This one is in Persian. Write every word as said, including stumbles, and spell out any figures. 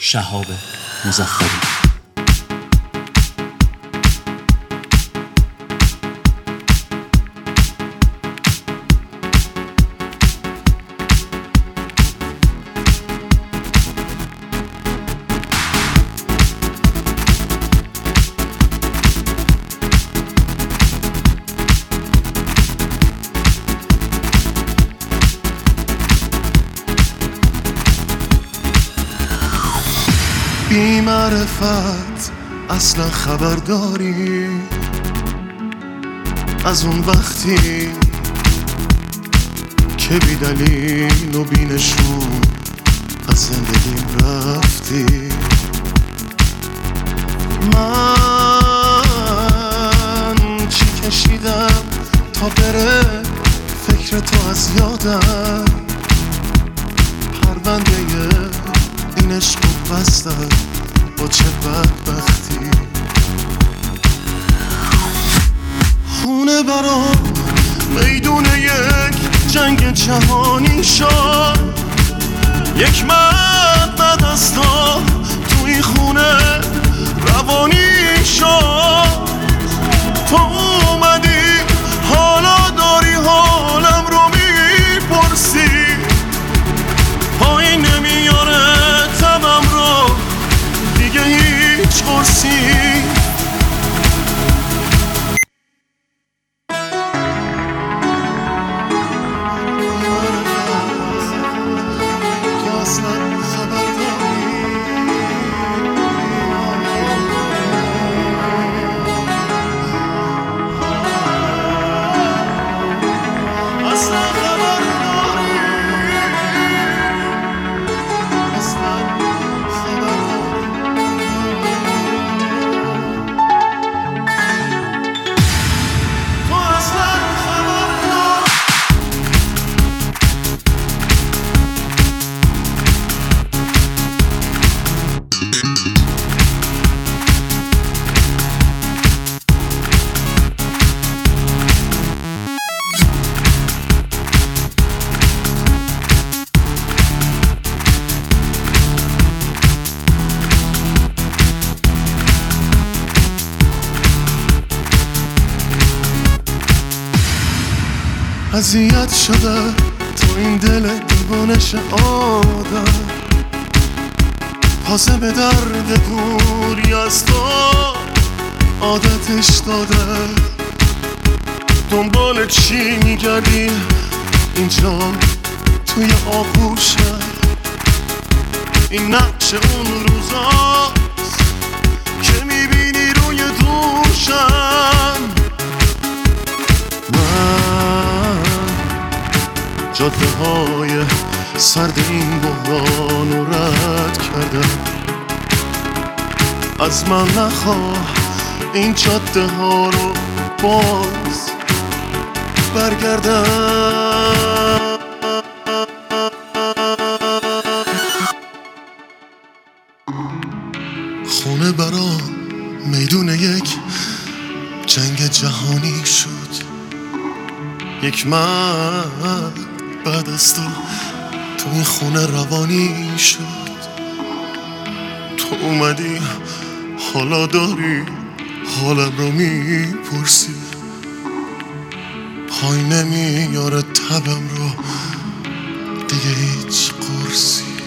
شهاب مظفری. بی معرفت اصلا خبر داری از اون وقتی که بی دلیل و بی نشون از زندگیم رفتی؟ من چی کشیدم تا بره فکر تو از یادم؟ پرونده این عشق رو بستم با چه بدبختی. خونه برام میدون یک جنگ جهانی شد. یک مرد بعد از تو تو این خونه روانی شد. تو اومدی حالا داری حالم رو میپرسی. پایین نمیاره تبم رو دیگه هیچ قرصی. اذیت شده تو این دل دیوانش آدم. پاسه به درد دوری از تو عادتش داده. دنبال چی میگردی اینجا توی آغوشم؟ این نقش اون روزاست که میبینی روی دوشم. جاده های سرد این بحران رو رد کردم. از من نخواه این جاده ها رو باز برگردم. خونه برام میدون یک جنگ جهانی شد. یک مرد بعد از تو تو این خونه روانی شد. تو اومدی حالا داری حالم رو میپرسی. پای نمیاره تبم رو دیگه هیچ قرصی.